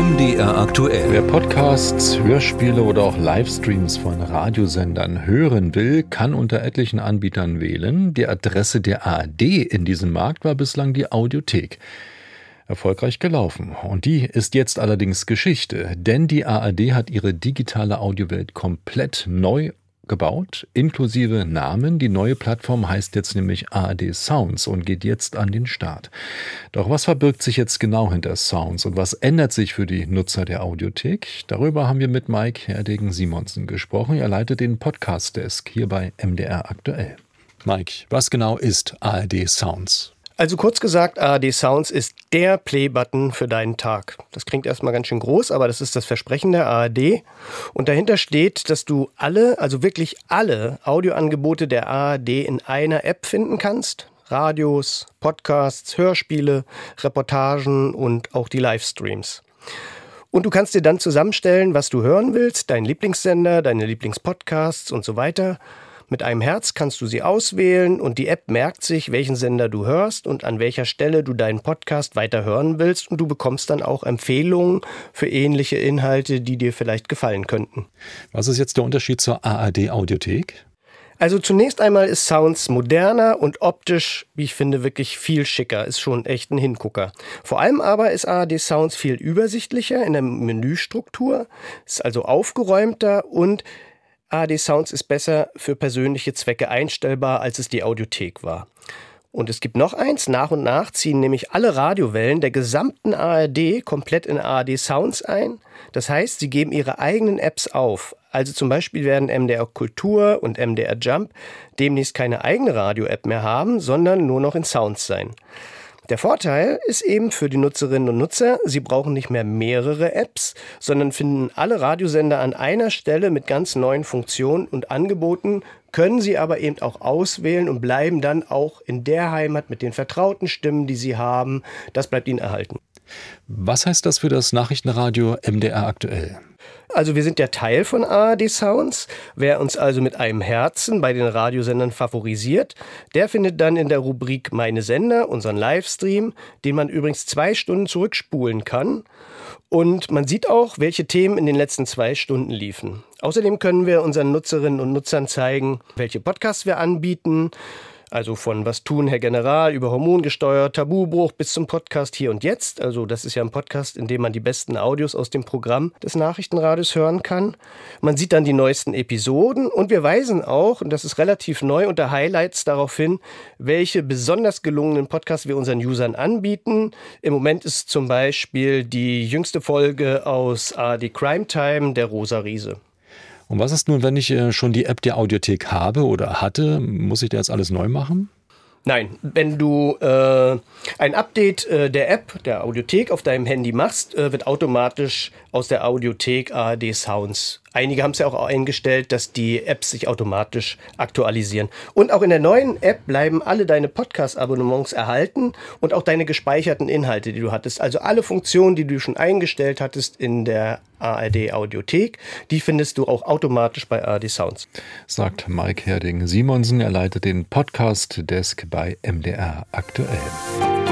MDR aktuell. Wer Podcasts, Hörspiele oder auch Livestreams von Radiosendern hören will, kann unter etlichen Anbietern wählen. Die Adresse der ARD in diesem Markt war bislang die Audiothek. Erfolgreich gelaufen. Und die ist jetzt allerdings Geschichte, denn die ARD hat ihre digitale Audiowelt komplett neu gebaut, inklusive Namen. Die neue Plattform heißt jetzt nämlich ARD Sounds und geht jetzt an den Start. Doch was verbirgt sich jetzt genau hinter Sounds und was ändert sich für die Nutzer der Audiothek? Darüber haben wir mit Mike Herdegen-Simonsen gesprochen. Er leitet den Podcast-Desk hier bei MDR aktuell. Mike, was genau ist ARD Sounds? Also kurz gesagt, ARD Sounds ist der Play-Button für deinen Tag. Das klingt erstmal ganz schön groß, aber das ist das Versprechen der ARD. Und dahinter steht, dass du alle, also wirklich alle Audioangebote der ARD in einer App finden kannst. Radios, Podcasts, Hörspiele, Reportagen und auch die Livestreams. Und du kannst dir dann zusammenstellen, was du hören willst, deinen Lieblingssender, deine Lieblingspodcasts und so weiter. Mit einem Herz kannst du sie auswählen und die App merkt sich, welchen Sender du hörst und an welcher Stelle du deinen Podcast weiter hören willst, und du bekommst dann auch Empfehlungen für ähnliche Inhalte, die dir vielleicht gefallen könnten. Was ist jetzt der Unterschied zur ARD Audiothek? Also zunächst einmal ist Sounds moderner und optisch, wie ich finde, wirklich viel schicker. Ist schon echt ein Hingucker. Vor allem aber ist ARD Sounds viel übersichtlicher in der Menüstruktur, ist also aufgeräumter, und ARD Sounds ist besser für persönliche Zwecke einstellbar, als es die Audiothek war. Und es gibt noch eins, nach und nach ziehen nämlich alle Radiowellen der gesamten ARD komplett in ARD Sounds ein. Das heißt, sie geben ihre eigenen Apps auf. Also zum Beispiel werden MDR Kultur und MDR Jump demnächst keine eigene Radio-App mehr haben, sondern nur noch in Sounds sein. Der Vorteil ist eben für die Nutzerinnen und Nutzer, sie brauchen nicht mehr mehrere Apps, sondern finden alle Radiosender an einer Stelle mit ganz neuen Funktionen und Angeboten, können sie aber eben auch auswählen und bleiben dann auch in der Heimat mit den vertrauten Stimmen, die sie haben. Das bleibt ihnen erhalten. Was heißt das für das Nachrichtenradio MDR aktuell? Also wir sind ja Teil von ARD Sounds. Wer uns also mit einem Herzen bei den Radiosendern favorisiert, der findet dann in der Rubrik Meine Sender unseren Livestream, den man übrigens 2 Stunden zurückspulen kann. Und man sieht auch, welche Themen in den letzten 2 Stunden liefen. Außerdem können wir unseren Nutzerinnen und Nutzern zeigen, welche Podcasts wir anbieten. Also von Was tun, Herr General, über Hormongesteuert, Tabubruch bis zum Podcast Hier und Jetzt. Also das ist ja ein Podcast, in dem man die besten Audios aus dem Programm des Nachrichtenradios hören kann. Man sieht dann die neuesten Episoden und wir weisen auch, und das ist relativ neu, unter Highlights darauf hin, welche besonders gelungenen Podcasts wir unseren Usern anbieten. Im Moment ist zum Beispiel die jüngste Folge aus ARD Crime Time, der Rosa Riese. Und was ist nun, wenn ich schon die App der Audiothek habe oder hatte? Muss ich da jetzt alles neu machen? Nein, wenn du ein Update der App, der Audiothek auf deinem Handy machst, wird automatisch aus der Audiothek ARD Sounds. Einige haben es ja auch eingestellt, dass die Apps sich automatisch aktualisieren. Und auch in der neuen App bleiben alle deine Podcast-Abonnements erhalten und auch deine gespeicherten Inhalte, die du hattest. Also alle Funktionen, die du schon eingestellt hattest in der ARD Audiothek, die findest du auch automatisch bei ARD Sounds. Sagt Mike Herdegen-Simonsen. Er leitet den Podcast-Desk bei MDR aktuell.